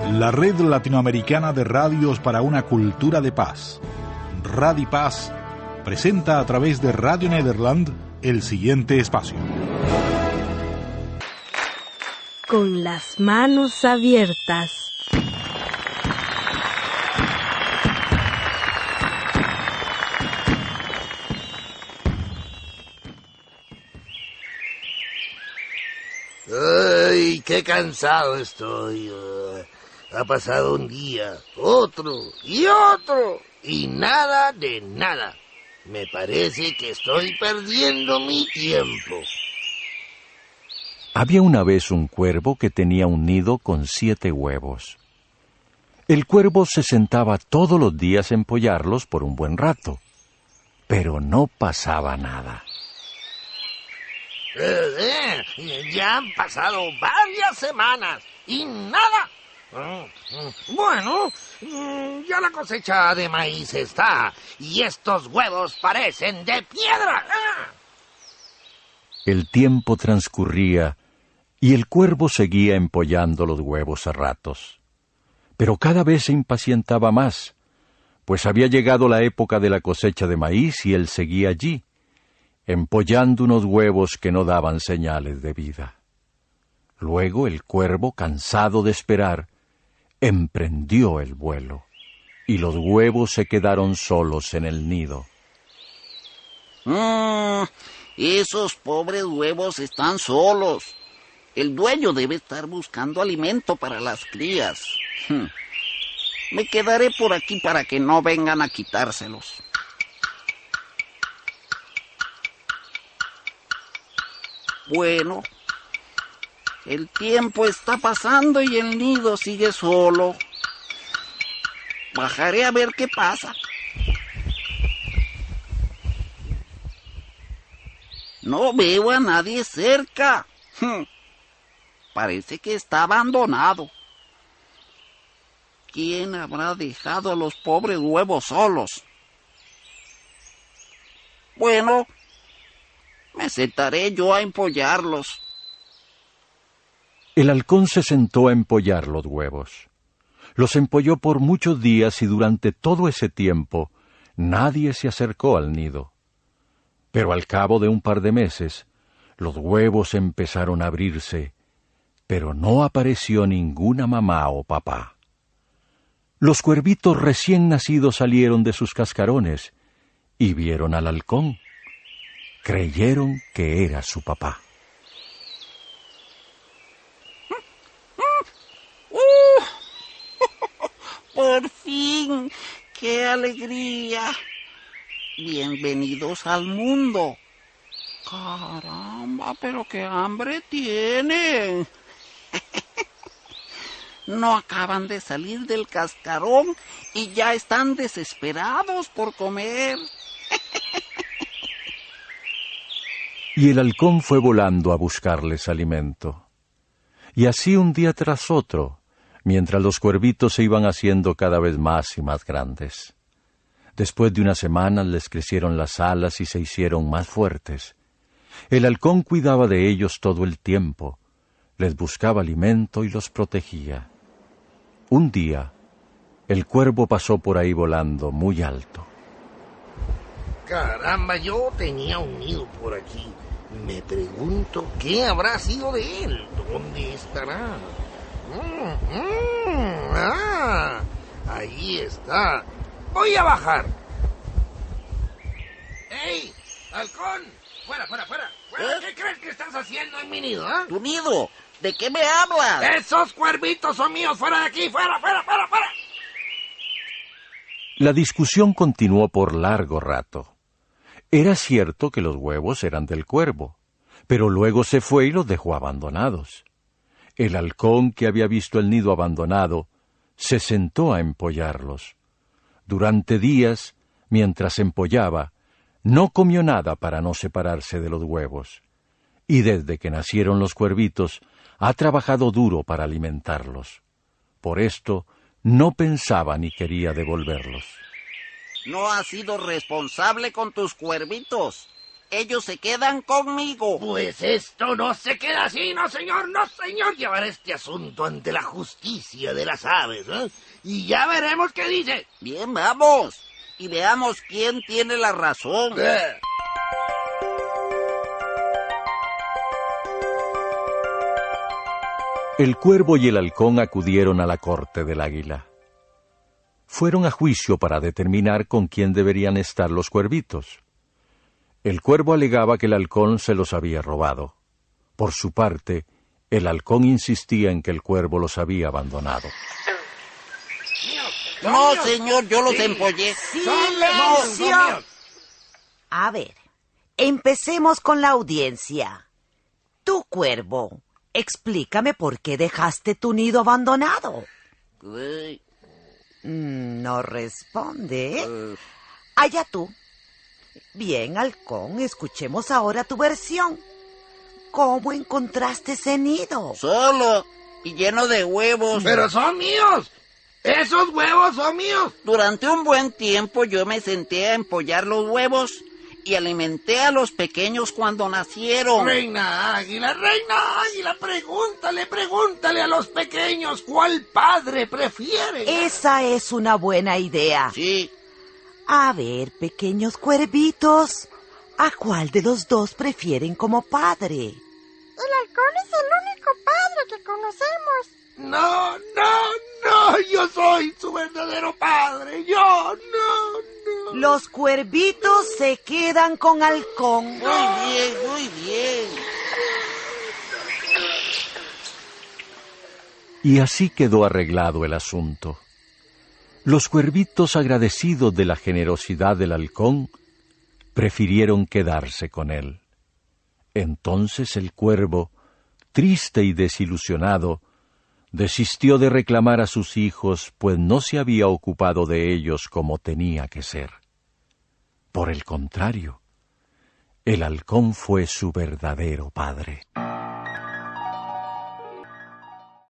La Red Latinoamericana de Radios para una Cultura de Paz, Radipaz, presenta a través de Radio Nederland el siguiente espacio. Con las manos abiertas. ¡Ay, qué cansado estoy! Ha pasado un día, otro y nada de nada. Me parece que estoy perdiendo mi tiempo. Había una vez un cuervo que tenía un nido con 7 huevos. El cuervo se sentaba todos los días a empollarlos por un buen rato, pero no pasaba nada. Ya han pasado varias semanas y nada. Bueno, ya la cosecha de maíz está y estos huevos parecen de piedra. El tiempo transcurría y el cuervo seguía empollando los huevos a ratos. Pero cada vez se impacientaba más, pues había llegado la época de la cosecha de maíz y él seguía allí, empollando unos huevos que no daban señales de vida. Luego el cuervo, cansado de esperar, emprendió el vuelo, y los huevos se quedaron solos en el nido. Esos pobres huevos están solos. El dueño debe estar buscando alimento para las crías. Me quedaré por aquí para que no vengan a quitárselos. Bueno, el tiempo está pasando y el nido sigue solo. Bajaré a ver qué pasa. No veo a nadie cerca. Parece que está abandonado. ¿Quién habrá dejado a los pobres huevos solos? Bueno, me sentaré yo a empollarlos. El halcón se sentó a empollar los huevos. Los empolló por muchos días y durante todo ese tiempo nadie se acercó al nido. Pero al cabo de un par de meses, los huevos empezaron a abrirse, pero no apareció ninguna mamá o papá. Los cuervitos recién nacidos salieron de sus cascarones y vieron al halcón. Creyeron que era su papá. ¡Por fin! ¡Qué alegría! Bienvenidos al mundo. Caramba, pero qué hambre tienen. No acaban de salir del cascarón y ya están desesperados por comer. Y el halcón fue volando a buscarles alimento. Y así un día tras otro, mientras los cuervitos se iban haciendo cada vez más y más grandes. Después de unas semanas les crecieron las alas y se hicieron más fuertes. El halcón cuidaba de ellos todo el tiempo, les buscaba alimento y los protegía. Un día, el cuervo pasó por ahí volando muy alto. Caramba, yo tenía un nido por aquí. Me pregunto qué habrá sido de él. ¿Dónde estará? Ahí está. Voy a bajar. ¡Ey, halcón! ¡Fuera! ¿Qué crees que estás haciendo en mi nido, ¿Tu nido? ¿De qué me hablas? ¡Esos cuervitos son míos! ¡Fuera de aquí! ¡Fuera! La discusión continuó por largo rato. Era cierto que los huevos eran del cuervo, pero luego se fue y los dejó abandonados. El halcón, que había visto el nido abandonado, se sentó a empollarlos. Durante días, mientras empollaba, no comió nada para no separarse de los huevos. Y desde que nacieron los cuervitos, ha trabajado duro para alimentarlos. Por esto, no pensaba ni quería devolverlos. No has sido responsable con tus cuervitos. ellos se quedan conmigo. Pues esto no se queda así, no señor, no señor. Llevaré este asunto ante la justicia de las aves, ¿eh? Y ya veremos qué dice. Bien, vamos. Y veamos quién tiene la razón. El cuervo y el halcón acudieron a la corte del águila. Fueron a juicio para determinar con quién deberían estar los cuervitos. El cuervo alegaba que el halcón se los había robado. Por su parte, el halcón insistía en que el cuervo los había abandonado. No, señor, yo los empollé. ¡Silencio! A ver, empecemos con la audiencia. Tú, cuervo, explícame por qué dejaste tu nido abandonado. Uy, No responde. Allá tú. Bien, halcón, escuchemos ahora tu versión. ¿Cómo encontraste ese nido? solo y lleno de huevos. Pero son míos. Esos huevos son míos. Durante un buen tiempo yo me senté a empollar los huevos y alimenté a los pequeños cuando nacieron. Reina Águila, pregúntale a los pequeños cuál padre prefieren. Esa es una buena idea. Sí, A ver, pequeños cuervitos, ¿a cuál de los dos prefieren como padre? El halcón es el único padre que conocemos. No, yo soy su verdadero padre. Yo, no. Los cuervitos se quedan con halcón. muy bien. Y así quedó arreglado el asunto. Los cuervitos, agradecidos de la generosidad del halcón, prefirieron quedarse con él. Entonces el cuervo, triste y desilusionado, desistió de reclamar a sus hijos, pues no se había ocupado de ellos como tenía que ser. Por el contrario, el halcón fue su verdadero padre.